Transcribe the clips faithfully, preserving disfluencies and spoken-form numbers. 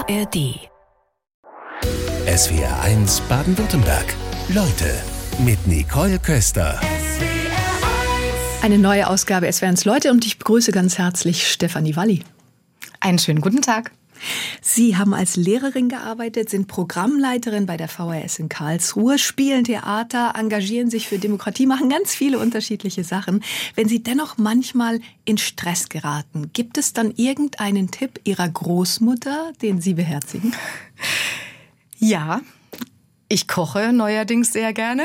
R D. S W R eins Baden-Württemberg. Leute mit Nicole Köster. Eine neue Ausgabe S W R eins Leute und ich begrüße ganz herzlich Stefanie Walli. Einen schönen guten Tag. Sie haben als Lehrerin gearbeitet, sind Programmleiterin bei der V H S in Karlsruhe, spielen Theater, engagieren sich für Demokratie, machen ganz viele unterschiedliche Sachen. Wenn Sie dennoch manchmal in Stress geraten, gibt es dann irgendeinen Tipp Ihrer Großmutter, den Sie beherzigen? Ja, ich koche neuerdings sehr gerne.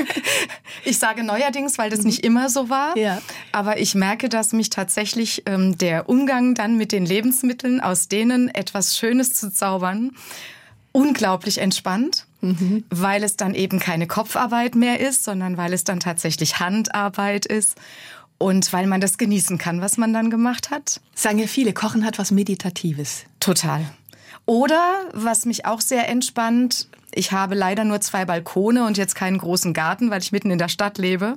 Ich sage neuerdings, weil das nicht immer so war. Ja. Aber ich merke, dass mich tatsächlich ähm, der Umgang dann mit den Lebensmitteln, aus denen etwas Schönes zu zaubern, unglaublich entspannt. Mhm. Weil es dann eben keine Kopfarbeit mehr ist, sondern weil es dann tatsächlich Handarbeit ist. Und weil man das genießen kann, was man dann gemacht hat. Sagen ja viele, Kochen hat was Meditatives. Total. Oder, was mich auch sehr entspannt, ich habe leider nur zwei Balkone und jetzt keinen großen Garten, weil ich mitten in der Stadt lebe.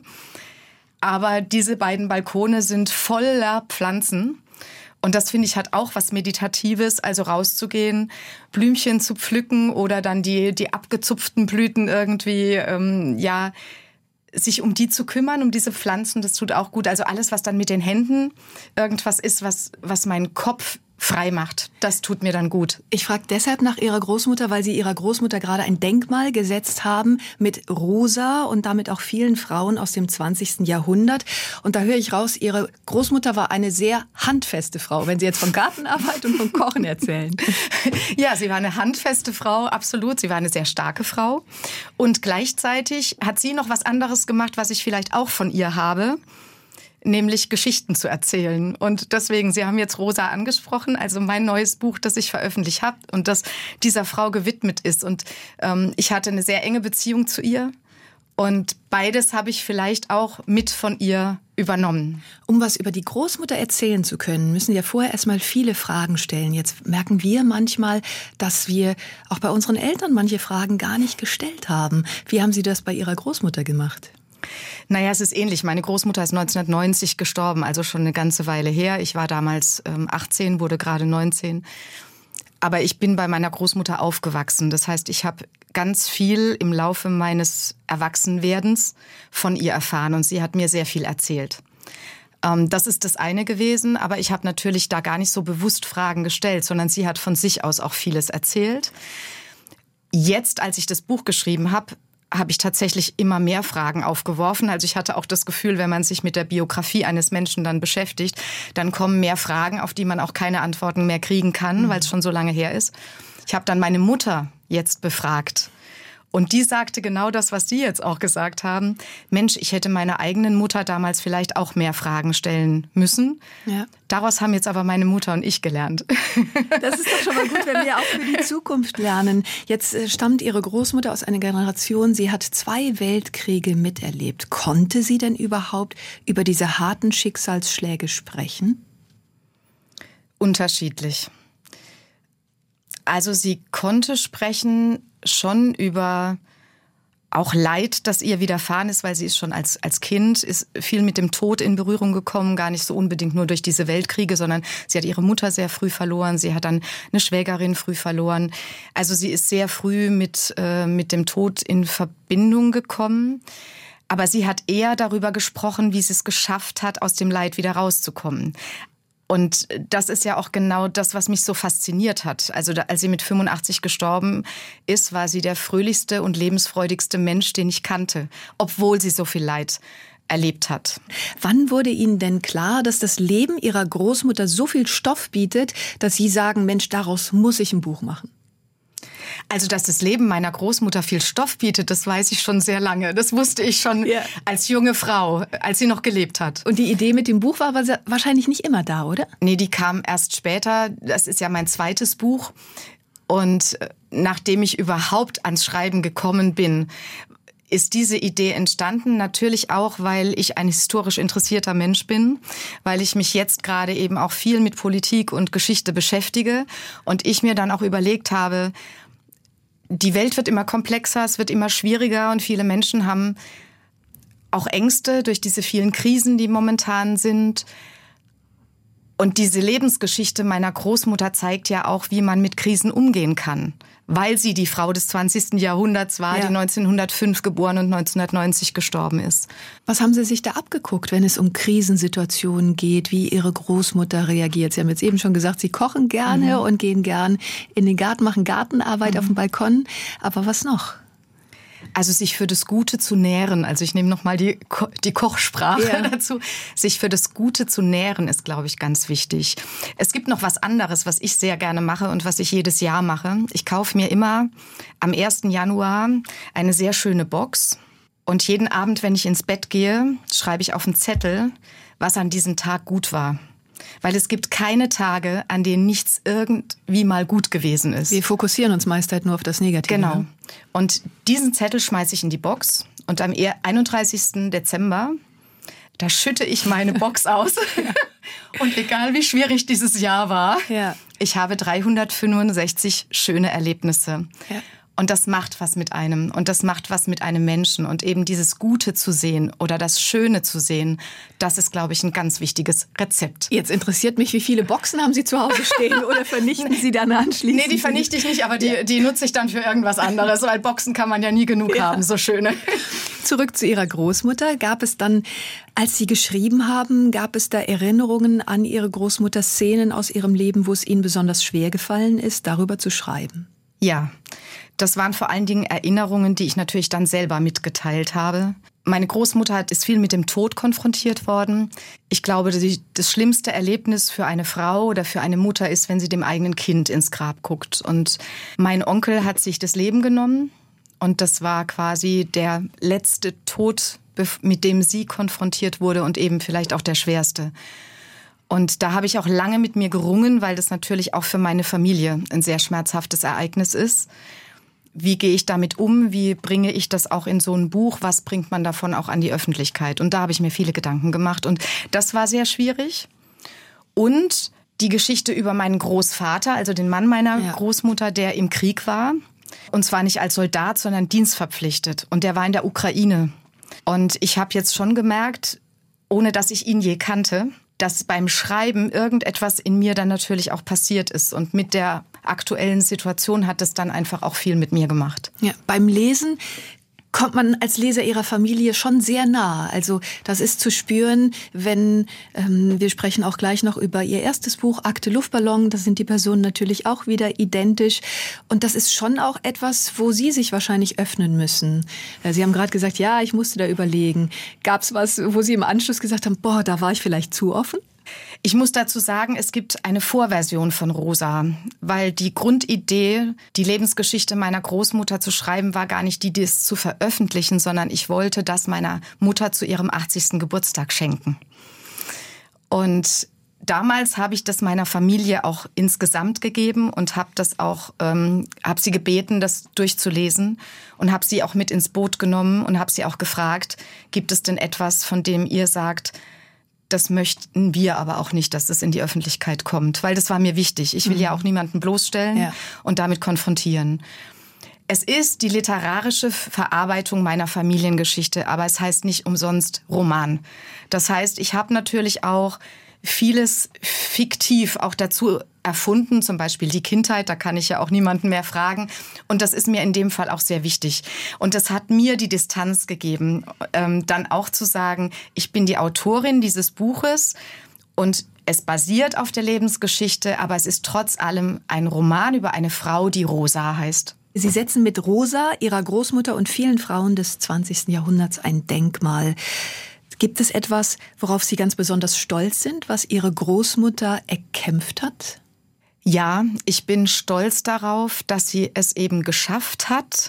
Aber diese beiden Balkone sind voller Pflanzen. Und das, finde ich, hat auch was Meditatives, also rauszugehen, Blümchen zu pflücken oder dann die, die abgezupften Blüten irgendwie, ähm, ja, sich um die zu kümmern, um diese Pflanzen, das tut auch gut. Also alles, was dann mit den Händen irgendwas ist, was, was meinen Kopf frei macht, das tut mir dann gut. Ich frage deshalb nach Ihrer Großmutter, weil Sie Ihrer Großmutter gerade ein Denkmal gesetzt haben mit Rosa und damit auch vielen Frauen aus dem zwanzigsten Jahrhundert. Und da höre ich raus, Ihre Großmutter war eine sehr handfeste Frau, wenn Sie jetzt von Gartenarbeit und vom Kochen erzählen. Ja, sie war eine handfeste Frau, absolut. Sie war eine sehr starke Frau. Und gleichzeitig hat sie noch was anderes gemacht, was ich vielleicht auch von ihr habe. Nämlich Geschichten zu erzählen. Und deswegen, Sie haben jetzt Rosa angesprochen, also mein neues Buch, das ich veröffentlicht habe und das dieser Frau gewidmet ist. Und ähm, ich hatte eine sehr enge Beziehung zu ihr. Und beides habe ich vielleicht auch mit von ihr übernommen. Um was über die Großmutter erzählen zu können, müssen wir vorher erstmal viele Fragen stellen. Jetzt merken wir manchmal, dass wir auch bei unseren Eltern manche Fragen gar nicht gestellt haben. Wie haben Sie das bei Ihrer Großmutter gemacht? Naja, es ist ähnlich. Meine Großmutter ist neunzehnhundertneunzig gestorben, also schon eine ganze Weile her. Ich war damals ähm, achtzehn, wurde gerade neunzehn. Aber ich bin bei meiner Großmutter aufgewachsen. Das heißt, ich habe ganz viel im Laufe meines Erwachsenwerdens von ihr erfahren und sie hat mir sehr viel erzählt. Ähm, das ist das eine gewesen, aber ich habe natürlich da gar nicht so bewusst Fragen gestellt, sondern sie hat von sich aus auch vieles erzählt. Jetzt, als ich das Buch geschrieben habe, habe ich tatsächlich immer mehr Fragen aufgeworfen. Also ich hatte auch das Gefühl, wenn man sich mit der Biografie eines Menschen dann beschäftigt, dann kommen mehr Fragen, auf die man auch keine Antworten mehr kriegen kann, mhm. weil es schon so lange her ist. Ich habe dann meine Mutter jetzt befragt. Und die sagte genau das, was Sie jetzt auch gesagt haben. Mensch, ich hätte meiner eigenen Mutter damals vielleicht auch mehr Fragen stellen müssen. Ja. Daraus haben jetzt aber meine Mutter und ich gelernt. Das ist doch schon mal gut, wenn wir auch für die Zukunft lernen. Jetzt stammt Ihre Großmutter aus einer Generation, sie hat zwei Weltkriege miterlebt. Konnte sie denn überhaupt über diese harten Schicksalsschläge sprechen? Unterschiedlich. Also sie konnte sprechen schon über auch Leid, das ihr widerfahren ist, weil sie ist schon als, als Kind, ist viel mit dem Tod in Berührung gekommen, gar nicht so unbedingt nur durch diese Weltkriege, sondern sie hat ihre Mutter sehr früh verloren, sie hat dann eine Schwägerin früh verloren. Also sie ist sehr früh mit, äh, mit dem Tod in Verbindung gekommen. Aber sie hat eher darüber gesprochen, wie sie es geschafft hat, aus dem Leid wieder rauszukommen. Und das ist ja auch genau das, was mich so fasziniert hat. Also da, als sie mit fünfundachtzig gestorben ist, war sie der fröhlichste und lebensfreudigste Mensch, den ich kannte, obwohl sie so viel Leid erlebt hat. Wann wurde Ihnen denn klar, dass das Leben Ihrer Großmutter so viel Stoff bietet, dass Sie sagen, Mensch, daraus muss ich ein Buch machen? Also, dass das Leben meiner Großmutter viel Stoff bietet, das weiß ich schon sehr lange. Das wusste ich schon ja. als junge Frau, als sie noch gelebt hat. Und die Idee mit dem Buch war aber wahrscheinlich nicht immer da, oder? Nee, die kam erst später. Das ist ja mein zweites Buch. Und nachdem ich überhaupt ans Schreiben gekommen bin, ist diese Idee entstanden, natürlich auch, weil ich ein historisch interessierter Mensch bin, weil ich mich jetzt gerade eben auch viel mit Politik und Geschichte beschäftige und ich mir dann auch überlegt habe, die Welt wird immer komplexer, es wird immer schwieriger und viele Menschen haben auch Ängste durch diese vielen Krisen, die momentan sind. Und diese Lebensgeschichte meiner Großmutter zeigt ja auch, wie man mit Krisen umgehen kann. Weil sie die Frau des zwanzigsten Jahrhunderts war, ja. die neunzehnhundertfünf geboren und neunzehnhundertneunzig gestorben ist. Was haben Sie sich da abgeguckt, wenn es um Krisensituationen geht, wie Ihre Großmutter reagiert? Sie haben jetzt eben schon gesagt, Sie kochen gerne mhm. und gehen gern in den Garten, machen Gartenarbeit mhm. auf dem Balkon. Aber was noch? Also sich für das Gute zu nähren, also ich nehme nochmal die, Ko- die Kochsprache ja. dazu, sich für das Gute zu nähren ist, glaube ich, ganz wichtig. Es gibt noch was anderes, was ich sehr gerne mache und was ich jedes Jahr mache. Ich kaufe mir immer am ersten Januar eine sehr schöne Box und jeden Abend, wenn ich ins Bett gehe, schreibe ich auf einen Zettel, was an diesem Tag gut war. Weil es gibt keine Tage, an denen nichts irgendwie mal gut gewesen ist. Wir fokussieren uns meist halt nur auf das Negative. Genau. Ne? Und diesen Zettel schmeiße ich in die Box. Und am einunddreißigsten Dezember, da schütte ich meine Box aus. Und egal wie schwierig dieses Jahr war, ja. ich habe dreihundertfünfundsechzig schöne Erlebnisse. Ja. Und das macht was mit einem und das macht was mit einem Menschen. Und eben dieses Gute zu sehen oder das Schöne zu sehen, das ist, glaube ich, ein ganz wichtiges Rezept. Jetzt interessiert mich, wie viele Boxen haben Sie zu Hause stehen oder vernichten Sie dann anschließend? Nee, die vernichte ich nicht, aber die, die nutze ich dann für irgendwas anderes, weil Boxen kann man ja nie genug ja. haben, so schöne. Zurück zu Ihrer Großmutter. Gab es dann, als Sie geschrieben haben, gab es da Erinnerungen an Ihre Großmutter, Szenen aus ihrem Leben, wo es Ihnen besonders schwer gefallen ist, darüber zu schreiben? Ja. Das waren vor allen Dingen Erinnerungen, die ich natürlich dann selber mitgeteilt habe. Meine Großmutter ist viel mit dem Tod konfrontiert worden. Ich glaube, das schlimmste Erlebnis für eine Frau oder für eine Mutter ist, wenn sie dem eigenen Kind ins Grab guckt. Und mein Onkel hat sich das Leben genommen. Und das war quasi der letzte Tod, mit dem sie konfrontiert wurde und eben vielleicht auch der schwerste. Und da habe ich auch lange mit mir gerungen, weil das natürlich auch für meine Familie ein sehr schmerzhaftes Ereignis ist. Wie gehe ich damit um? Wie bringe ich das auch in so ein Buch? Was bringt man davon auch an die Öffentlichkeit? Und da habe ich mir viele Gedanken gemacht. Und das war sehr schwierig. Und die Geschichte über meinen Großvater, also den Mann meiner ja. Großmutter, der im Krieg war. Und zwar nicht als Soldat, sondern dienstverpflichtet. Und der war in der Ukraine. Und ich habe jetzt schon gemerkt, ohne dass ich ihn je kannte, dass beim Schreiben irgendetwas in mir dann natürlich auch passiert ist. Und mit der aktuellen Situation hat es dann einfach auch viel mit mir gemacht. Ja, beim Lesen kommt man als Leser ihrer Familie schon sehr nah. Also das ist zu spüren, wenn, ähm, wir sprechen auch gleich noch über ihr erstes Buch, Akte Luftballon, da sind die Personen natürlich auch wieder identisch. Und das ist schon auch etwas, wo Sie sich wahrscheinlich öffnen müssen. Sie haben gerade gesagt, ja, ich musste da überlegen. Gab es was, wo Sie im Anschluss gesagt haben, boah, da war ich vielleicht zu offen? Ich muss dazu sagen, es gibt eine Vorversion von Rosa, weil die Grundidee, die Lebensgeschichte meiner Großmutter zu schreiben, war gar nicht die, das zu veröffentlichen, sondern ich wollte das meiner Mutter zu ihrem achtzigsten Geburtstag schenken. Und damals habe ich das meiner Familie auch insgesamt gegeben und habe das auch, ähm, habe sie gebeten, das durchzulesen und habe sie auch mit ins Boot genommen und habe sie auch gefragt, gibt es denn etwas, von dem ihr sagt, das möchten wir aber auch nicht, dass es in die Öffentlichkeit kommt, weil das war mir wichtig. Ich will mhm. ja auch niemanden bloßstellen ja. und damit konfrontieren. Es ist die literarische Verarbeitung meiner Familiengeschichte, aber es heißt nicht umsonst Roman. Das heißt, ich habe natürlich auch vieles fiktiv auch dazu erfunden, zum Beispiel die Kindheit, da kann ich ja auch niemanden mehr fragen. Und das ist mir in dem Fall auch sehr wichtig. Und das hat mir die Distanz gegeben, ähm, dann auch zu sagen, ich bin die Autorin dieses Buches und es basiert auf der Lebensgeschichte, aber es ist trotz allem ein Roman über eine Frau, die Rosa heißt. Sie setzen mit Rosa, ihrer Großmutter und vielen Frauen des zwanzigsten Jahrhunderts ein Denkmal. Gibt es etwas, worauf Sie ganz besonders stolz sind, was Ihre Großmutter erkämpft hat? Ja, ich bin stolz darauf, dass sie es eben geschafft hat,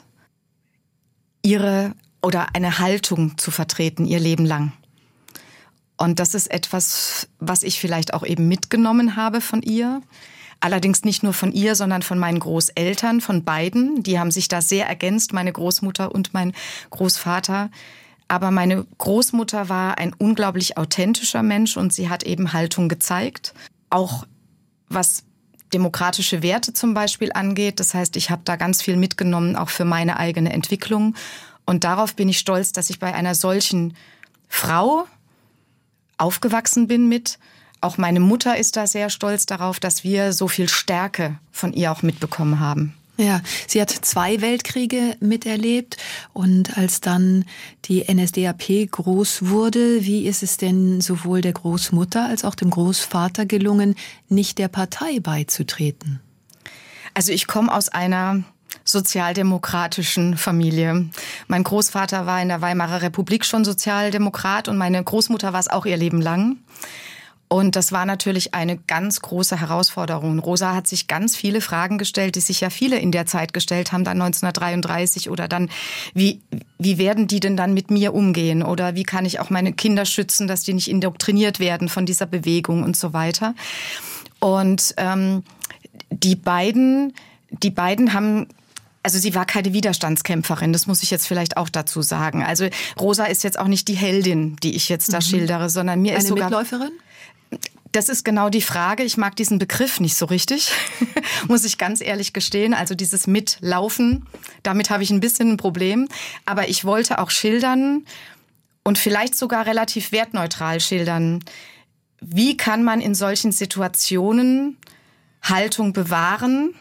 ihre oder eine Haltung zu vertreten, ihr Leben lang. Und das ist etwas, was ich vielleicht auch eben mitgenommen habe von ihr. Allerdings nicht nur von ihr, sondern von meinen Großeltern, von beiden. Die haben sich da sehr ergänzt, meine Großmutter und mein Großvater. Aber meine Großmutter war ein unglaublich authentischer Mensch und sie hat eben Haltung gezeigt. Auch was demokratische Werte zum Beispiel angeht. Das heißt, ich habe da ganz viel mitgenommen, auch für meine eigene Entwicklung. Und darauf bin ich stolz, dass ich bei einer solchen Frau aufgewachsen bin mit, auch meine Mutter ist da sehr stolz darauf, dass wir so viel Stärke von ihr auch mitbekommen haben. Ja, sie hat zwei Weltkriege miterlebt und als dann die N S D A P groß wurde, wie ist es denn sowohl der Großmutter als auch dem Großvater gelungen, nicht der Partei beizutreten? Also ich komme aus einer sozialdemokratischen Familie. Mein Großvater war in der Weimarer Republik schon Sozialdemokrat und meine Großmutter war es auch ihr Leben lang. Und das war natürlich eine ganz große Herausforderung. Rosa hat sich ganz viele Fragen gestellt, die sich ja viele in der Zeit gestellt haben, dann neunzehnhundertdreiunddreißig oder dann, wie, wie werden die denn dann mit mir umgehen? Oder wie kann ich auch meine Kinder schützen, dass die nicht indoktriniert werden von dieser Bewegung und so weiter? Und ähm, die beiden, die beiden haben... Also sie war keine Widerstandskämpferin, das muss ich jetzt vielleicht auch dazu sagen. Also Rosa ist jetzt auch nicht die Heldin, die ich jetzt da mhm. schildere, sondern mir Eine ist sogar... Eine Mitläuferin? Das ist genau die Frage. Ich mag diesen Begriff nicht so richtig, muss ich ganz ehrlich gestehen. Also dieses Mitlaufen, damit habe ich ein bisschen ein Problem. Aber ich wollte auch schildern und vielleicht sogar relativ wertneutral schildern, wie kann man in solchen Situationen Haltung bewahren,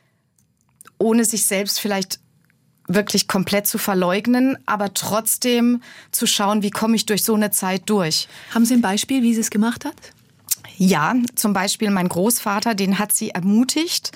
ohne sich selbst vielleicht wirklich komplett zu verleugnen, aber trotzdem zu schauen, wie komme ich durch so eine Zeit durch. Haben Sie ein Beispiel, wie sie es gemacht hat? Ja, zum Beispiel mein Großvater, den hat sie ermutigt,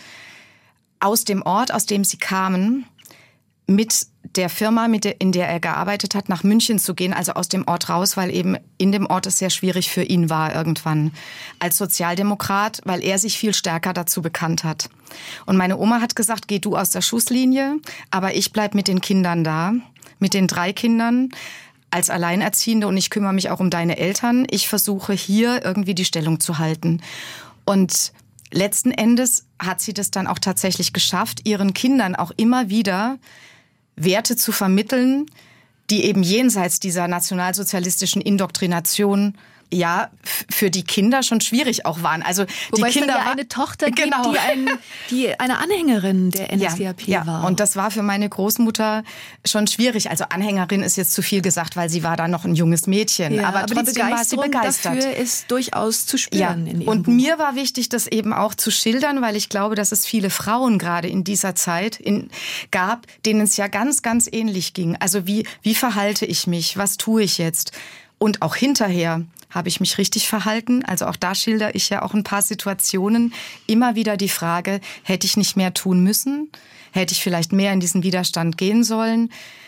aus dem Ort, aus dem sie kamen, mit der Firma, mit der, in der er gearbeitet hat, nach München zu gehen, also aus dem Ort raus, weil eben in dem Ort es sehr schwierig für ihn war irgendwann als Sozialdemokrat, weil er sich viel stärker dazu bekannt hat. Und meine Oma hat gesagt, geh du aus der Schusslinie, aber ich bleib mit den Kindern da, mit den drei Kindern als Alleinerziehende und ich kümmere mich auch um deine Eltern. Ich versuche hier irgendwie die Stellung zu halten. Und letzten Endes hat sie das dann auch tatsächlich geschafft, ihren Kindern auch immer wieder Werte zu vermitteln, die eben jenseits dieser nationalsozialistischen Indoktrination ja für die Kinder schon schwierig auch waren. Also Wobei die Kinder es dann ja war, eine Tochter gibt, genau. die, ein, die eine Anhängerin der N S D A P ja, war. Ja. Und das war für meine Großmutter schon schwierig. Also Anhängerin ist jetzt zu viel gesagt, weil sie war da noch ein junges Mädchen. Ja, aber, aber trotzdem die war sie Begeisterung begeistert. dafür ist durchaus zu spüren. Ja. In ihrem Und Buch. mir war wichtig, das eben auch zu schildern, weil ich glaube, dass es viele Frauen gerade in dieser Zeit in, gab, denen es ja ganz, ganz ähnlich ging. Also wie, wie verhalte ich mich? Was tue ich jetzt? Und auch hinterher habe ich mich richtig verhalten. Also auch da schildere ich ja auch ein paar Situationen. Immer wieder die Frage, hätte ich nicht mehr tun müssen? Hätte ich vielleicht mehr in diesen Widerstand gehen sollen?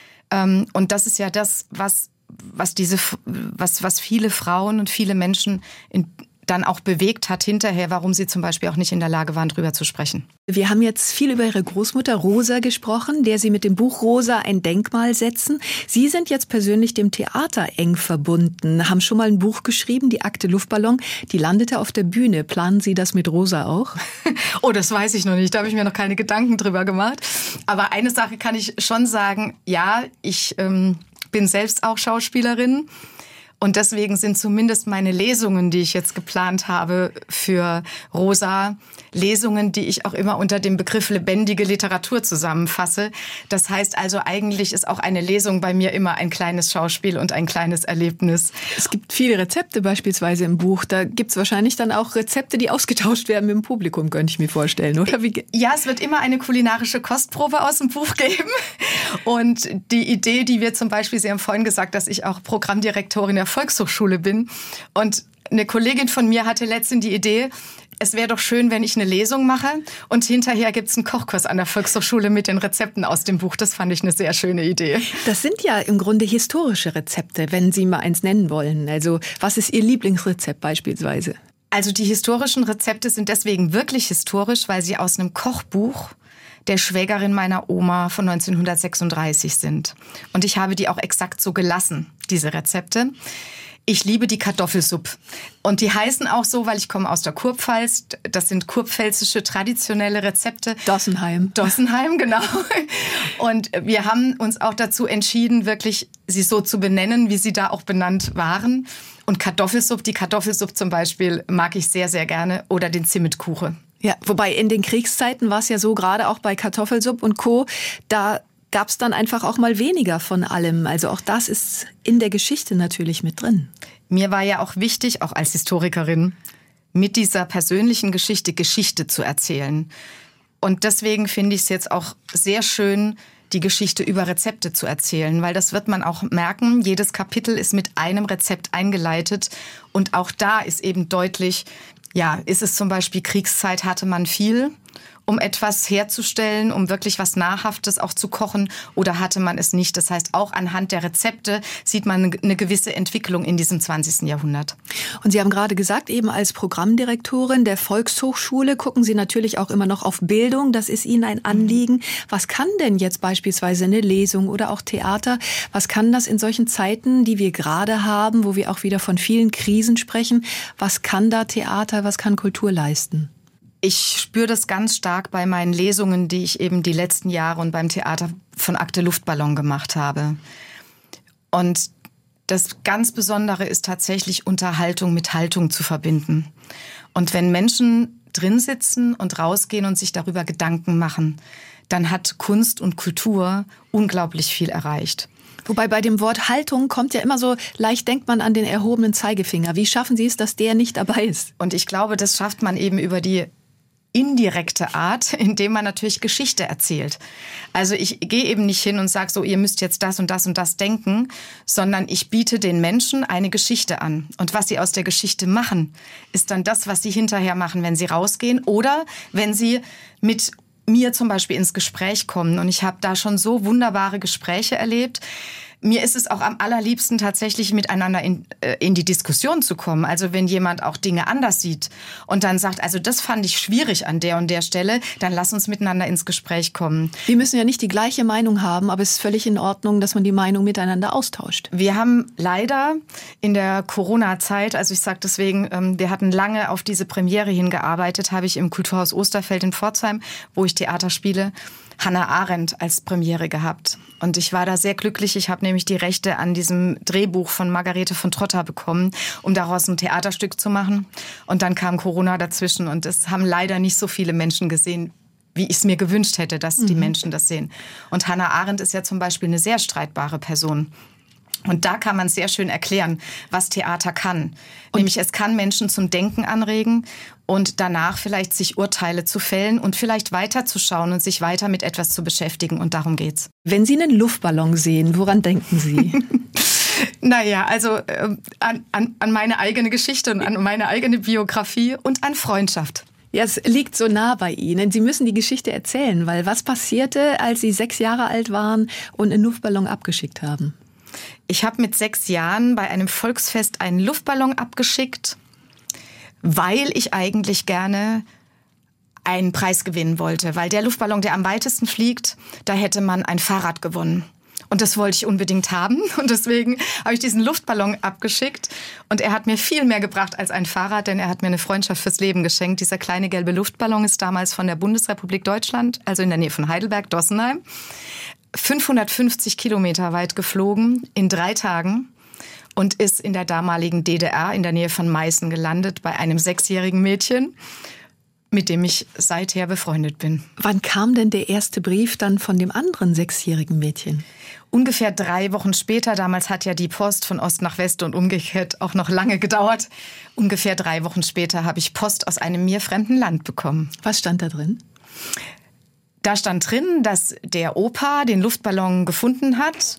Und das ist ja das, was, was, diese, was, was viele Frauen und viele Menschen in, dann auch bewegt hat hinterher, warum sie zum Beispiel auch nicht in der Lage waren, drüber zu sprechen. Wir haben jetzt viel über Ihre Großmutter Rosa gesprochen, der Sie mit dem Buch Rosa ein Denkmal setzen. Sie sind jetzt persönlich dem Theater eng verbunden, haben schon mal ein Buch geschrieben, die Akte Luftballon, die landete auf der Bühne. Planen Sie das mit Rosa auch? Oh, das weiß ich noch nicht, da habe ich mir noch keine Gedanken drüber gemacht. Aber eine Sache kann ich schon sagen, ja, ich ähm, bin selbst auch Schauspielerin. Und deswegen sind zumindest meine Lesungen, die ich jetzt geplant habe für Rosa, Lesungen, die ich auch immer unter dem Begriff lebendige Literatur zusammenfasse. Das heißt also, eigentlich ist auch eine Lesung bei mir immer ein kleines Schauspiel und ein kleines Erlebnis. Es gibt viele Rezepte beispielsweise im Buch. Da gibt es wahrscheinlich dann auch Rezepte, die ausgetauscht werden mit dem Publikum, könnte ich mir vorstellen, oder? Wie? Ja, es wird immer eine kulinarische Kostprobe aus dem Buch geben. Und die Idee, die wir zum Beispiel, Sie haben vorhin gesagt, dass ich auch Programmdirektorin der Volkshochschule bin. Und eine Kollegin von mir hatte letztens die Idee, es wäre doch schön, wenn ich eine Lesung mache und hinterher gibt es einen Kochkurs an der Volkshochschule mit den Rezepten aus dem Buch. Das fand ich eine sehr schöne Idee. Das sind ja im Grunde historische Rezepte, wenn Sie mal eins nennen wollen. Also was ist Ihr Lieblingsrezept beispielsweise? Also die historischen Rezepte sind deswegen wirklich historisch, weil sie aus einem Kochbuch der Schwägerin meiner Oma von neunzehnhundertsechsunddreißig sind. Und ich habe die auch exakt so gelassen, diese Rezepte. Ich liebe die Kartoffelsuppe. Und die heißen auch so, weil ich komme aus der Kurpfalz. Das sind kurpfälzische traditionelle Rezepte. Dossenheim. Dossenheim, genau. Und wir haben uns auch dazu entschieden, wirklich sie so zu benennen, wie sie da auch benannt waren. Und Kartoffelsuppe, die Kartoffelsuppe zum Beispiel mag ich sehr, sehr gerne. Oder den Zimmetkuchen. Ja, wobei in den Kriegszeiten war es ja so, gerade auch bei Kartoffelsuppe und Co., da gab es dann einfach auch mal weniger von allem. Also auch das ist in der Geschichte natürlich mit drin. Mir war ja auch wichtig, auch als Historikerin, mit dieser persönlichen Geschichte Geschichte zu erzählen. Und deswegen finde ich es jetzt auch sehr schön, die Geschichte über Rezepte zu erzählen, weil das wird man auch merken. Jedes Kapitel ist mit einem Rezept eingeleitet und auch da ist eben deutlich, ja, ist es zum Beispiel Kriegszeit, hatte man viel, um etwas herzustellen, um wirklich was Nahrhaftes auch zu kochen, oder hatte man es nicht? Das heißt, auch anhand der Rezepte sieht man eine gewisse Entwicklung in diesem zwanzigsten Jahrhundert. Und Sie haben gerade gesagt, eben als Programmdirektorin der Volkshochschule gucken Sie natürlich auch immer noch auf Bildung. Das ist Ihnen ein Anliegen. Was kann denn jetzt beispielsweise eine Lesung oder auch Theater, was kann das in solchen Zeiten, die wir gerade haben, wo wir auch wieder von vielen Krisen sprechen, was kann da Theater, was kann Kultur leisten? Ich spüre das ganz stark bei meinen Lesungen, die ich eben die letzten Jahre und beim Theater von Akte Luftballon gemacht habe. Und das ganz Besondere ist tatsächlich, Unterhaltung mit Haltung zu verbinden. Und wenn Menschen drin sitzen und rausgehen und sich darüber Gedanken machen, dann hat Kunst und Kultur unglaublich viel erreicht. Wobei bei dem Wort Haltung kommt ja immer so, leicht denkt man an den erhobenen Zeigefinger. Wie schaffen Sie es, dass der nicht dabei ist? Und ich glaube, das schafft man eben über die indirekte Art, indem man natürlich Geschichte erzählt. Also ich gehe eben nicht hin und sage so, ihr müsst jetzt das und das und das denken, sondern ich biete den Menschen eine Geschichte an. Und was sie aus der Geschichte machen, ist dann das, was sie hinterher machen, wenn sie rausgehen oder wenn sie mit mir zum Beispiel ins Gespräch kommen. Und ich habe da schon so wunderbare Gespräche erlebt. Mir ist es auch am allerliebsten, tatsächlich miteinander in, äh, in die Diskussion zu kommen. Also wenn jemand auch Dinge anders sieht und dann sagt, also das fand ich schwierig an der und der Stelle, dann lass uns miteinander ins Gespräch kommen. Wir müssen ja nicht die gleiche Meinung haben, aber es ist völlig in Ordnung, dass man die Meinung miteinander austauscht. Wir haben leider in der Corona-Zeit, also ich sage deswegen, ähm, wir hatten lange auf diese Premiere hingearbeitet, habe ich im Kulturhaus Osterfeld in Pforzheim, wo ich Theater spiele, Hannah Arendt als Premiere gehabt. Und ich war da sehr glücklich. Ich habe nämlich die Rechte an diesem Drehbuch von Margarete von Trotta bekommen, um daraus ein Theaterstück zu machen. Und dann kam Corona dazwischen und es haben leider nicht so viele Menschen gesehen, wie ich es mir gewünscht hätte, dass mhm. die Menschen das sehen. Und Hannah Arendt ist ja zum Beispiel eine sehr streitbare Person. Und da kann man sehr schön erklären, was Theater kann. Und nämlich es kann Menschen zum Denken anregen und danach vielleicht sich Urteile zu fällen und vielleicht weiterzuschauen und sich weiter mit etwas zu beschäftigen. Und darum geht's. Wenn Sie einen Luftballon sehen, woran denken Sie? Naja, also äh, an, an, an meine eigene Geschichte und an meine eigene Biografie und an Freundschaft. Ja, es liegt so nah bei Ihnen. Sie müssen die Geschichte erzählen, weil was passierte, als Sie sechs Jahre alt waren und einen Luftballon abgeschickt haben? Ich habe mit sechs Jahren bei einem Volksfest einen Luftballon abgeschickt, weil ich eigentlich gerne einen Preis gewinnen wollte. Weil der Luftballon, der am weitesten fliegt, da hätte man ein Fahrrad gewonnen. Und das wollte ich unbedingt haben. Und deswegen habe ich diesen Luftballon abgeschickt. Und er hat mir viel mehr gebracht als ein Fahrrad, denn er hat mir eine Freundschaft fürs Leben geschenkt. Dieser kleine gelbe Luftballon ist damals von der Bundesrepublik Deutschland, also in der Nähe von Heidelberg, Dossenheim, fünfhundertfünfzig Kilometer weit geflogen in drei Tagen und ist in der damaligen D D R in der Nähe von Meißen gelandet bei einem sechsjährigen Mädchen, mit dem ich seither befreundet bin. Wann kam denn der erste Brief dann von dem anderen sechsjährigen Mädchen? Ungefähr drei Wochen später, damals hat ja die Post von Ost nach West und umgekehrt auch noch lange gedauert. Ungefähr drei Wochen später habe ich Post aus einem mir fremden Land bekommen. Was stand da drin? Da stand drin, dass der Opa den Luftballon gefunden hat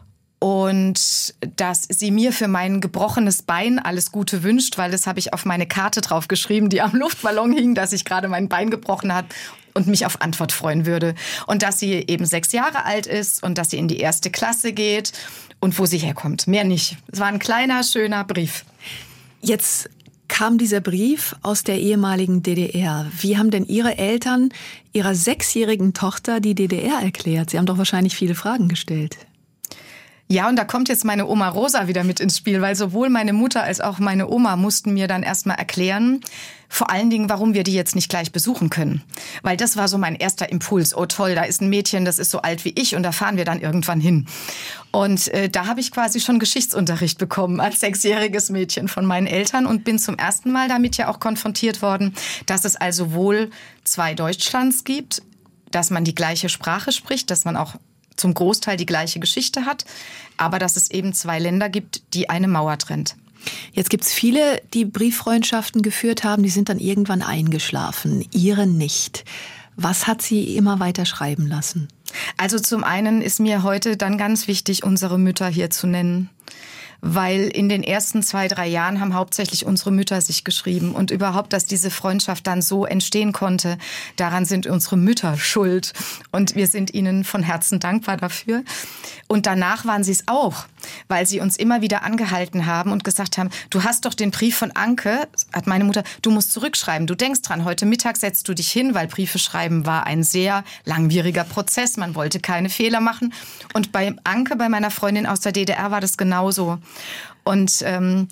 und dass sie mir für mein gebrochenes Bein alles Gute wünscht, weil das habe ich auf meine Karte drauf geschrieben, die am Luftballon hing, dass ich gerade mein Bein gebrochen hat und mich auf Antwort freuen würde. Und dass sie eben sechs Jahre alt ist und dass sie in die erste Klasse geht und wo sie herkommt. Mehr nicht. Es war ein kleiner, schöner Brief. Jetzt kam dieser Brief aus der ehemaligen D D R. Wie haben denn Ihre Eltern Ihrer sechsjährigen Tochter die D D R erklärt? Sie haben doch wahrscheinlich viele Fragen gestellt. Ja, und da kommt jetzt meine Oma Rosa wieder mit ins Spiel, weil sowohl meine Mutter als auch meine Oma mussten mir dann erstmal erklären, vor allen Dingen, warum wir die jetzt nicht gleich besuchen können. Weil das war so mein erster Impuls. Oh toll, da ist ein Mädchen, das ist so alt wie ich und da fahren wir dann irgendwann hin. Und äh, da habe ich quasi schon Geschichtsunterricht bekommen als sechsjähriges Mädchen von meinen Eltern und bin zum ersten Mal damit ja auch konfrontiert worden, dass es also wohl zwei Deutschlands gibt, dass man die gleiche Sprache spricht, dass man auch zum Großteil die gleiche Geschichte hat, aber dass es eben zwei Länder gibt, die eine Mauer trennt. Jetzt gibt's viele, die Brieffreundschaften geführt haben, die sind dann irgendwann eingeschlafen. Ihre nicht. Was hat Sie immer weiter schreiben lassen? Also zum einen ist mir heute dann ganz wichtig, unsere Mütter hier zu nennen. Weil in den ersten zwei, drei Jahren haben hauptsächlich unsere Mütter sich geschrieben. Und überhaupt, dass diese Freundschaft dann so entstehen konnte, daran sind unsere Mütter schuld. Und wir sind ihnen von Herzen dankbar dafür. Und danach waren sie es auch, weil sie uns immer wieder angehalten haben und gesagt haben, du hast doch den Brief von Anke, hat meine Mutter, du musst zurückschreiben. Du denkst dran, heute Mittag setzt du dich hin, weil Briefe schreiben war ein sehr langwieriger Prozess. Man wollte keine Fehler machen. Und bei Anke, bei meiner Freundin aus der D D R, war das genauso. Und ähm,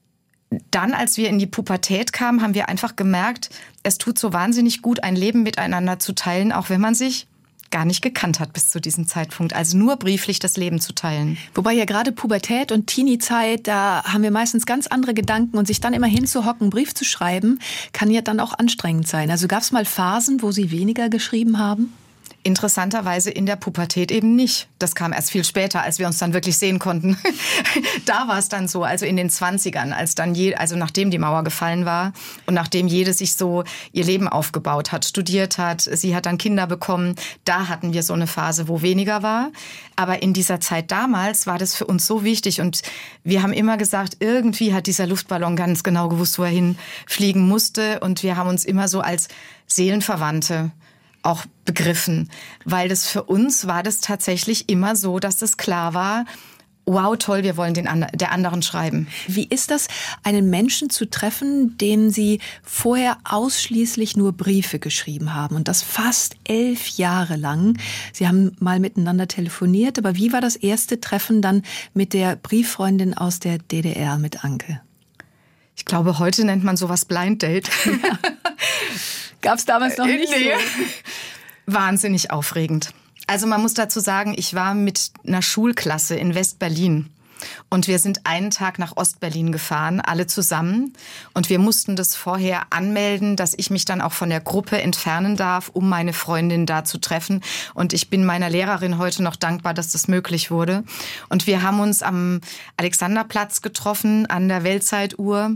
dann, als wir in die Pubertät kamen, haben wir einfach gemerkt, es tut so wahnsinnig gut, ein Leben miteinander zu teilen, auch wenn man sich gar nicht gekannt hat bis zu diesem Zeitpunkt. Also nur brieflich das Leben zu teilen. Wobei ja gerade Pubertät und Teenie-Zeit, da haben wir meistens ganz andere Gedanken und sich dann immer hinzuhocken, einen Brief zu schreiben, kann ja dann auch anstrengend sein. Also gab es mal Phasen, wo Sie weniger geschrieben haben? Interessanterweise in der Pubertät eben nicht. Das kam erst viel später, als wir uns dann wirklich sehen konnten. Da war es dann so, also in den Zwanzigern, als dann je, also nachdem die Mauer gefallen war und nachdem jede sich so ihr Leben aufgebaut hat, studiert hat, sie hat dann Kinder bekommen, da hatten wir so eine Phase, wo weniger war. Aber in dieser Zeit damals war das für uns so wichtig und wir haben immer gesagt, irgendwie hat dieser Luftballon ganz genau gewusst, wo er hinfliegen musste und wir haben uns immer so als Seelenverwandte auch begriffen, weil das für uns war das tatsächlich immer so, dass das klar war, wow, toll, wir wollen den and- der anderen schreiben. Wie ist das, einen Menschen zu treffen, dem Sie vorher ausschließlich nur Briefe geschrieben haben und das fast elf Jahre lang? Sie haben mal miteinander telefoniert, aber wie war das erste Treffen dann mit der Brieffreundin aus der D D R, mit Anke? Ich glaube, heute nennt man sowas Blind Date. Ja. Gab es damals noch nicht nee. so? Wahnsinnig aufregend. Also man muss dazu sagen, ich war mit einer Schulklasse in West-Berlin. Und wir sind einen Tag nach Ost-Berlin gefahren, alle zusammen. Und wir mussten das vorher anmelden, dass ich mich dann auch von der Gruppe entfernen darf, um meine Freundin da zu treffen. Und ich bin meiner Lehrerin heute noch dankbar, dass das möglich wurde. Und wir haben uns am Alexanderplatz getroffen, an der Weltzeituhr.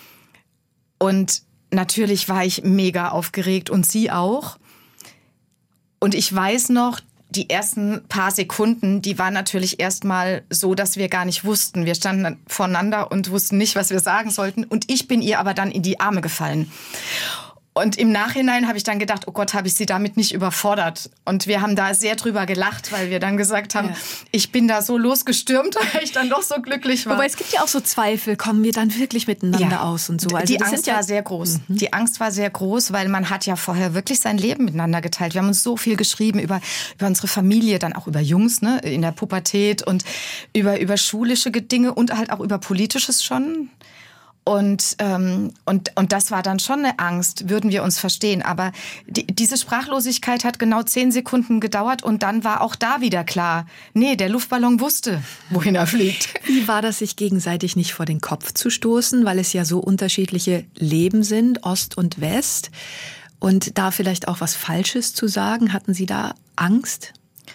Und natürlich war ich mega aufgeregt und sie auch. Und ich weiß noch, die ersten paar Sekunden, die waren natürlich erstmal so, dass wir gar nicht wussten. Wir standen voneinander und wussten nicht, was wir sagen sollten. Und ich bin ihr aber dann in die Arme gefallen. Und im Nachhinein habe ich dann gedacht, oh Gott, habe ich sie damit nicht überfordert. Und wir haben da sehr drüber gelacht, weil wir dann gesagt haben, ja. Ich bin da so losgestürmt, weil ich dann doch so glücklich war. Wobei es gibt ja auch so Zweifel, kommen wir dann wirklich miteinander ja. aus und so. Also die Angst ja war sehr groß. Mhm. Die Angst war sehr groß, weil man hat ja vorher wirklich sein Leben miteinander geteilt. Wir haben uns so viel geschrieben über, über unsere Familie, dann auch über Jungs, ne, in der Pubertät und über, über schulische Dinge und halt auch über Politisches schon. Und, ähm, und, und das war dann schon eine Angst, würden wir uns verstehen. Aber die, diese Sprachlosigkeit hat genau zehn Sekunden gedauert und dann war auch da wieder klar, nee, der Luftballon wusste, wohin er fliegt. Wie war das, sich gegenseitig nicht vor den Kopf zu stoßen, weil es ja so unterschiedliche Leben sind, Ost und West? Und da vielleicht auch was Falsches zu sagen, hatten Sie da Angst?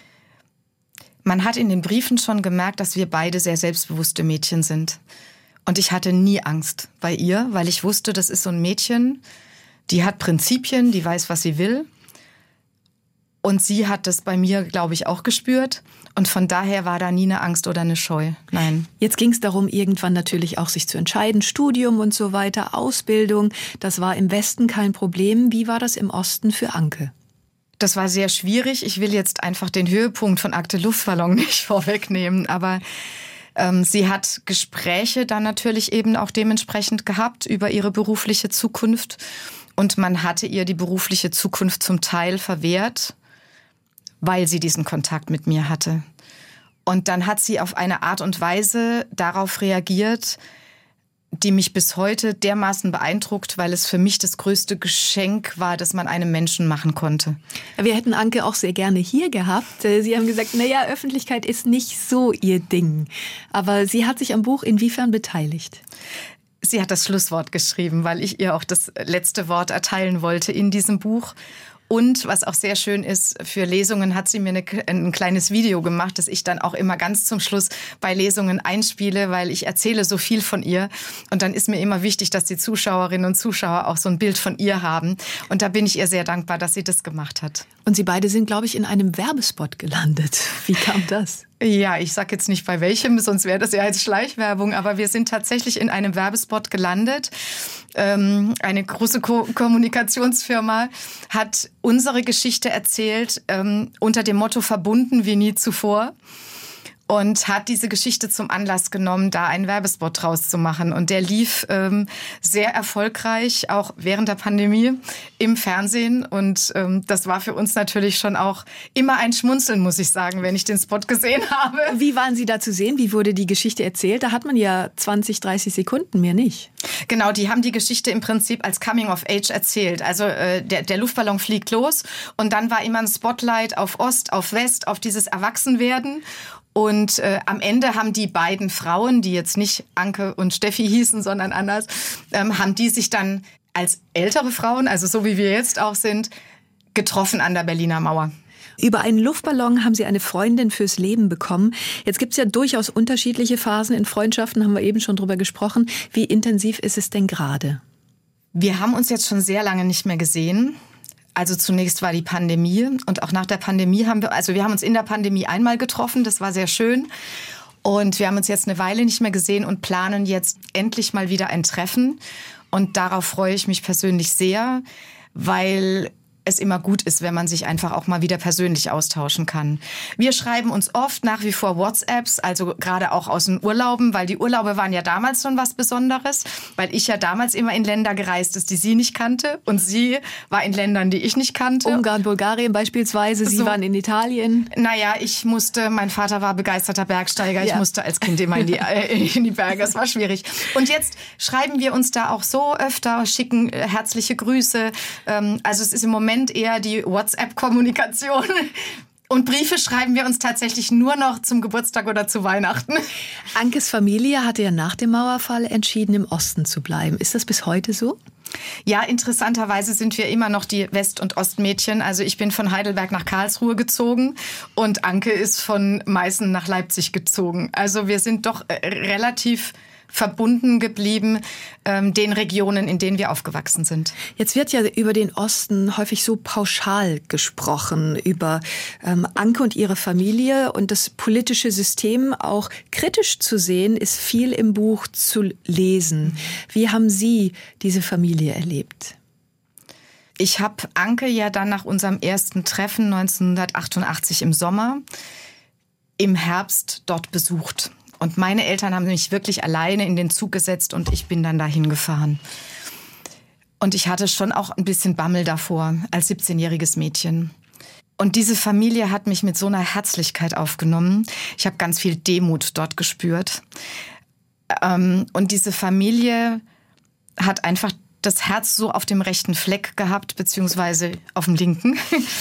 Man hat in den Briefen schon gemerkt, dass wir beide sehr selbstbewusste Mädchen sind. Und ich hatte nie Angst bei ihr, weil ich wusste, das ist so ein Mädchen, die hat Prinzipien, die weiß, was sie will. Und sie hat das bei mir, glaube ich, auch gespürt. Und von daher war da nie eine Angst oder eine Scheu. Nein. Jetzt ging es darum, irgendwann natürlich auch sich zu entscheiden. Studium und so weiter, Ausbildung. Das war im Westen kein Problem. Wie war das im Osten für Anke? Das war sehr schwierig. Ich will jetzt einfach den Höhepunkt von Akte Luftballon nicht vorwegnehmen, aber Ähm, sie hat Gespräche dann natürlich eben auch dementsprechend gehabt über ihre berufliche Zukunft. Und man hatte ihr die berufliche Zukunft zum Teil verwehrt, weil sie diesen Kontakt mit mir hatte. Und dann hat sie auf eine Art und Weise darauf reagiert, die mich bis heute dermaßen beeindruckt, weil es für mich das größte Geschenk war, das man einem Menschen machen konnte. Wir hätten Anke auch sehr gerne hier gehabt. Sie haben gesagt, naja, Öffentlichkeit ist nicht so ihr Ding. Aber sie hat sich am Buch inwiefern beteiligt? Sie hat das Schlusswort geschrieben, weil ich ihr auch das letzte Wort erteilen wollte in diesem Buch. Und was auch sehr schön ist, für Lesungen hat sie mir eine, ein kleines Video gemacht, das ich dann auch immer ganz zum Schluss bei Lesungen einspiele, weil ich erzähle so viel von ihr. Und dann ist mir immer wichtig, dass die Zuschauerinnen und Zuschauer auch so ein Bild von ihr haben. Und da bin ich ihr sehr dankbar, dass sie das gemacht hat. Und Sie beide sind, glaube ich, in einem Werbespot gelandet. Wie kam das? Ja, ich sag jetzt nicht bei welchem, sonst wäre das ja als Schleichwerbung, aber wir sind tatsächlich in einem Werbespot gelandet. Ähm, eine große Ko- Kommunikationsfirma hat unsere Geschichte erzählt, ähm, unter dem Motto verbunden wie nie zuvor. Und hat diese Geschichte zum Anlass genommen, da einen Werbespot draus zu machen. Und der lief ähm, sehr erfolgreich, auch während der Pandemie im Fernsehen. Und ähm, das war für uns natürlich schon auch immer ein Schmunzeln, muss ich sagen, wenn ich den Spot gesehen habe. Wie waren Sie da zu sehen? Wie wurde die Geschichte erzählt? Da hat man ja zwanzig, dreißig Sekunden, mehr nicht. Genau, die haben die Geschichte im Prinzip als Coming of Age erzählt. Also äh, der, der Luftballon fliegt los und dann war immer ein Spotlight auf Ost, auf West, auf dieses Erwachsenwerden. Und äh, am Ende haben die beiden Frauen, die jetzt nicht Anke und Steffi hießen, sondern anders, ähm, haben die sich dann als ältere Frauen, also so wie wir jetzt auch sind, getroffen an der Berliner Mauer. Über einen Luftballon haben Sie eine Freundin fürs Leben bekommen. Jetzt gibt es ja durchaus unterschiedliche Phasen in Freundschaften, haben wir eben schon drüber gesprochen. Wie intensiv ist es denn gerade? Wir haben uns jetzt schon sehr lange nicht mehr gesehen. Also zunächst war die Pandemie und auch nach der Pandemie haben wir, also wir haben uns in der Pandemie einmal getroffen, das war sehr schön. Und wir haben uns jetzt eine Weile nicht mehr gesehen und planen jetzt endlich mal wieder ein Treffen. Und darauf freue ich mich persönlich sehr, weil es immer gut ist, wenn man sich einfach auch mal wieder persönlich austauschen kann. Wir schreiben uns oft nach wie vor WhatsApps, also gerade auch aus den Urlauben, weil die Urlaube waren ja damals schon was Besonderes, weil ich ja damals immer in Länder gereist ist, die sie nicht kannte und sie war in Ländern, die ich nicht kannte. Ungarn, Bulgarien beispielsweise, Sie so. waren in Italien. Naja, ich musste, mein Vater war begeisterter Bergsteiger, ja. Ich musste als Kind immer in die, in die Berge, es war schwierig. Und jetzt schreiben wir uns da auch so öfter, schicken herzliche Grüße, also es ist im Moment eher die WhatsApp-Kommunikation. Und Briefe schreiben wir uns tatsächlich nur noch zum Geburtstag oder zu Weihnachten. Ankes Familie hatte ja nach dem Mauerfall entschieden, im Osten zu bleiben. Ist das bis heute so? Ja, interessanterweise sind wir immer noch die West- und Ostmädchen. Also ich bin von Heidelberg nach Karlsruhe gezogen und Anke ist von Meißen nach Leipzig gezogen. Also wir sind doch relativ verbunden geblieben, ähm, den Regionen, in denen wir aufgewachsen sind. Jetzt wird ja über den Osten häufig so pauschal gesprochen, über ähm, Anke und ihre Familie und das politische System auch kritisch zu sehen, ist viel im Buch zu lesen. Wie haben Sie diese Familie erlebt? Ich habe Anke ja dann nach unserem ersten Treffen neunzehnhundertachtundachtzig im Sommer, im Herbst dort besucht. Und meine Eltern haben mich wirklich alleine in den Zug gesetzt und ich bin dann dahin gefahren. Und ich hatte schon auch ein bisschen Bammel davor, als siebzehnjähriges Mädchen. Und diese Familie hat mich mit so einer Herzlichkeit aufgenommen. Ich habe ganz viel Demut dort gespürt. Und diese Familie hat einfach das Herz so auf dem rechten Fleck gehabt, beziehungsweise auf dem linken.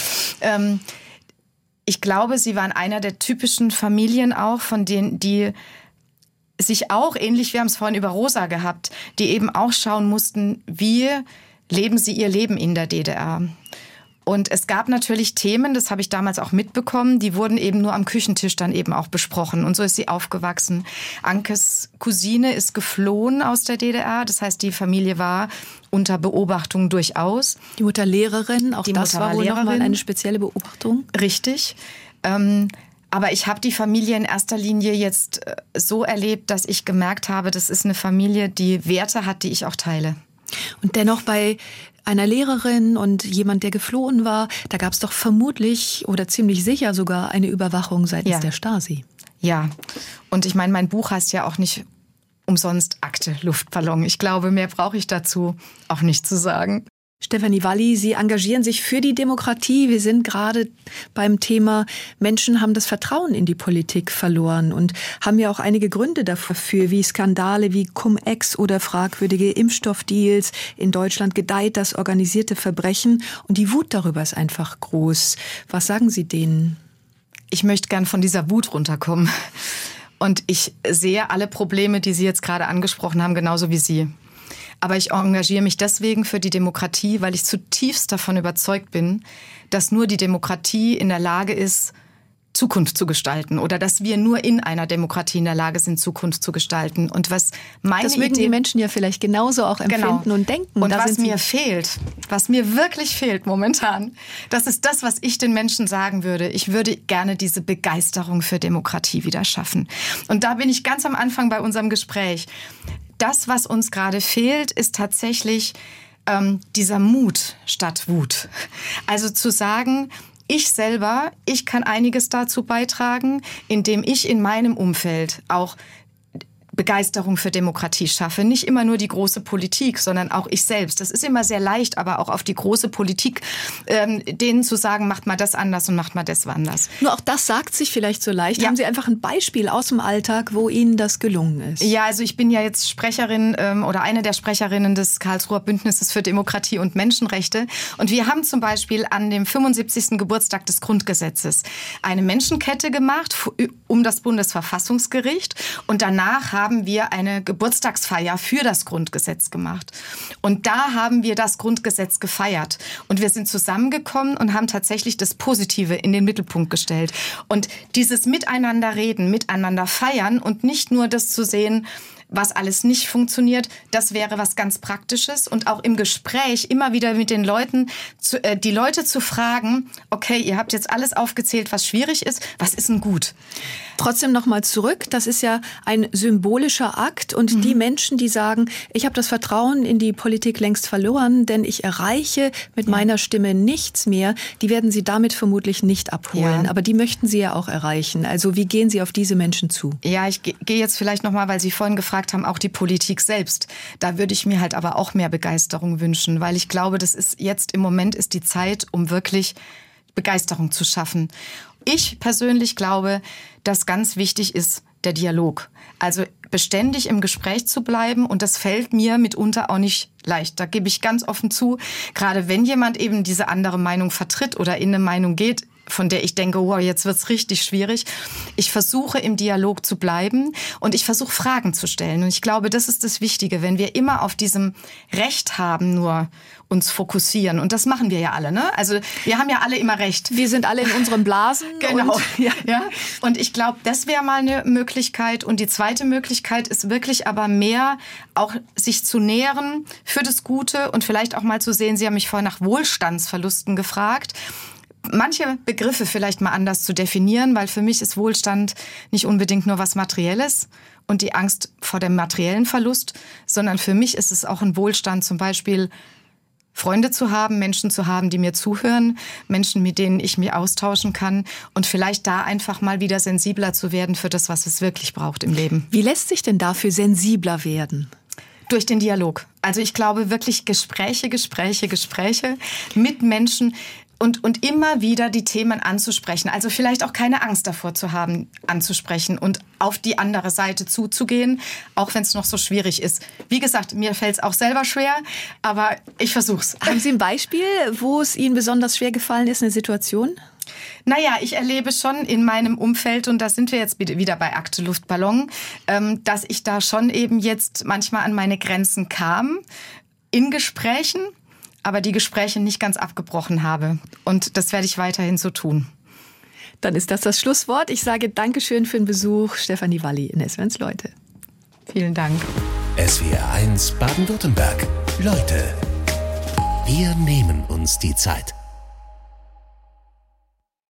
Ich glaube, sie waren einer der typischen Familien auch, von denen, die sich auch, ähnlich, wir haben es vorhin über Rosa gehabt, die eben auch schauen mussten, wie leben sie ihr Leben in der D D R. Und es gab natürlich Themen, das habe ich damals auch mitbekommen, die wurden eben nur am Küchentisch dann eben auch besprochen. Und so ist sie aufgewachsen. Ankes Cousine ist geflohen aus der D D R, das heißt, die Familie war unter Beobachtung durchaus. Die Mutter Lehrerin, auch die das Mutter war wohl nochmal eine spezielle Beobachtung. Richtig. Ähm, aber ich habe die Familie in erster Linie jetzt so erlebt, dass ich gemerkt habe, das ist eine Familie, die Werte hat, die ich auch teile. Und dennoch bei einer Lehrerin und jemand, der geflohen war, da gab es doch vermutlich oder ziemlich sicher sogar eine Überwachung seitens ja. der Stasi. Ja, und ich meine, mein Buch heißt ja auch nicht umsonst Akte Luftballon. Ich glaube, mehr brauche ich dazu auch nicht zu sagen. Stefanie Walli, Sie engagieren sich für die Demokratie. Wir sind gerade beim Thema, Menschen haben das Vertrauen in die Politik verloren und haben ja auch einige Gründe dafür, wie Skandale wie Cum-Ex oder fragwürdige Impfstoffdeals. In Deutschland gedeiht das organisierte Verbrechen und die Wut darüber ist einfach groß. Was sagen Sie denen? Ich möchte gern von dieser Wut runterkommen. Und ich sehe alle Probleme, die Sie jetzt gerade angesprochen haben, genauso wie Sie. Aber ich engagiere mich deswegen für die Demokratie, weil ich zutiefst davon überzeugt bin, dass nur die Demokratie in der Lage ist, Zukunft zu gestalten oder dass wir nur in einer Demokratie in der Lage sind, Zukunft zu gestalten. Und was meine Das mögen Idee, die Menschen ja vielleicht genauso auch empfinden genau. und denken. Und da was sind mir fehlt, was mir wirklich fehlt momentan, das ist das, was ich den Menschen sagen würde. Ich würde gerne diese Begeisterung für Demokratie wieder schaffen. Und da bin ich ganz am Anfang bei unserem Gespräch. Das, was uns gerade fehlt, ist tatsächlich ähm, dieser Mut statt Wut. Also zu sagen, ich selber, ich kann einiges dazu beitragen, indem ich in meinem Umfeld auch Begeisterung für Demokratie schaffe. Nicht immer nur die große Politik, sondern auch ich selbst. Das ist immer sehr leicht, aber auch auf die große Politik, ähm, denen zu sagen, macht mal das anders und macht mal das anders. Nur auch das sagt sich vielleicht so leicht. Ja. Haben Sie einfach ein Beispiel aus dem Alltag, wo Ihnen das gelungen ist? Ja, also ich bin ja jetzt Sprecherin ähm, oder eine der Sprecherinnen des Karlsruher Bündnisses für Demokratie und Menschenrechte. Und wir haben zum Beispiel an dem fünfundsiebzigsten Geburtstag des Grundgesetzes eine Menschenkette gemacht um das Bundesverfassungsgericht. Und danach haben haben wir eine Geburtstagsfeier für das Grundgesetz gemacht. Und da haben wir das Grundgesetz gefeiert. Und wir sind zusammengekommen und haben tatsächlich das Positive in den Mittelpunkt gestellt. Und dieses Miteinander reden, miteinander feiern und nicht nur das zu sehen, was alles nicht funktioniert, das wäre was ganz Praktisches. Und auch im Gespräch immer wieder mit den Leuten, zu, äh, die Leute zu fragen, okay, ihr habt jetzt alles aufgezählt, was schwierig ist, was ist denn gut? Trotzdem nochmal zurück, das ist ja ein symbolischer Akt und mhm. die Menschen, die sagen, ich habe das Vertrauen in die Politik längst verloren, denn ich erreiche mit ja. meiner Stimme nichts mehr, die werden Sie damit vermutlich nicht abholen. Ja. Aber die möchten Sie ja auch erreichen. Also wie gehen Sie auf diese Menschen zu? Ja, ich gehe jetzt vielleicht nochmal, weil Sie vorhin gefragt haben, auch die Politik selbst. Da würde ich mir halt aber auch mehr Begeisterung wünschen, weil ich glaube, das ist jetzt im Moment ist die Zeit, um wirklich Begeisterung zu schaffen. Ich persönlich glaube, dass ganz wichtig ist der Dialog. Also beständig im Gespräch zu bleiben und das fällt mir mitunter auch nicht leicht. Da gebe ich ganz offen zu, gerade wenn jemand eben diese andere Meinung vertritt oder in eine Meinung geht, von der ich denke, wow, jetzt wird's richtig schwierig. Ich versuche im Dialog zu bleiben und ich versuche Fragen zu stellen. Und ich glaube, das ist das Wichtige, wenn wir immer auf diesem Recht haben nur uns fokussieren. Und das machen wir ja alle, ne? Also wir haben ja alle immer Recht. Wir sind alle in unseren Blasen. Genau. Und, ja. Ja. Und ich glaube, das wäre mal eine Möglichkeit. Und die zweite Möglichkeit ist wirklich aber mehr auch sich zu nähren für das Gute und vielleicht auch mal zu sehen, Sie haben mich vorhin nach Wohlstandsverlusten gefragt. Manche Begriffe vielleicht mal anders zu definieren, weil für mich ist Wohlstand nicht unbedingt nur was Materielles und die Angst vor dem materiellen Verlust, sondern für mich ist es auch ein Wohlstand, zum Beispiel Freunde zu haben, Menschen zu haben, die mir zuhören, Menschen, mit denen ich mich austauschen kann und vielleicht da einfach mal wieder sensibler zu werden für das, was es wirklich braucht im Leben. Wie lässt sich denn dafür sensibler werden? Durch den Dialog. Also ich glaube wirklich Gespräche, Gespräche, Gespräche mit Menschen, Und, und immer wieder die Themen anzusprechen. Also vielleicht auch keine Angst davor zu haben, anzusprechen und auf die andere Seite zuzugehen, auch wenn es noch so schwierig ist. Wie gesagt, mir fällt es auch selber schwer, aber ich versuch's. Haben Sie ein Beispiel, wo es Ihnen besonders schwer gefallen ist, eine Situation? Naja, ich erlebe schon in meinem Umfeld, und da sind wir jetzt wieder bei Akte Luftballon, dass ich da schon eben jetzt manchmal an meine Grenzen kam in Gesprächen, aber die Gespräche nicht ganz abgebrochen habe. Und das werde ich weiterhin so tun. Dann ist das das Schlusswort. Ich sage Dankeschön für den Besuch, Stefanie Walli in S W R eins Leute. Vielen Dank. S W R eins Baden-Württemberg. Leute, wir nehmen uns die Zeit.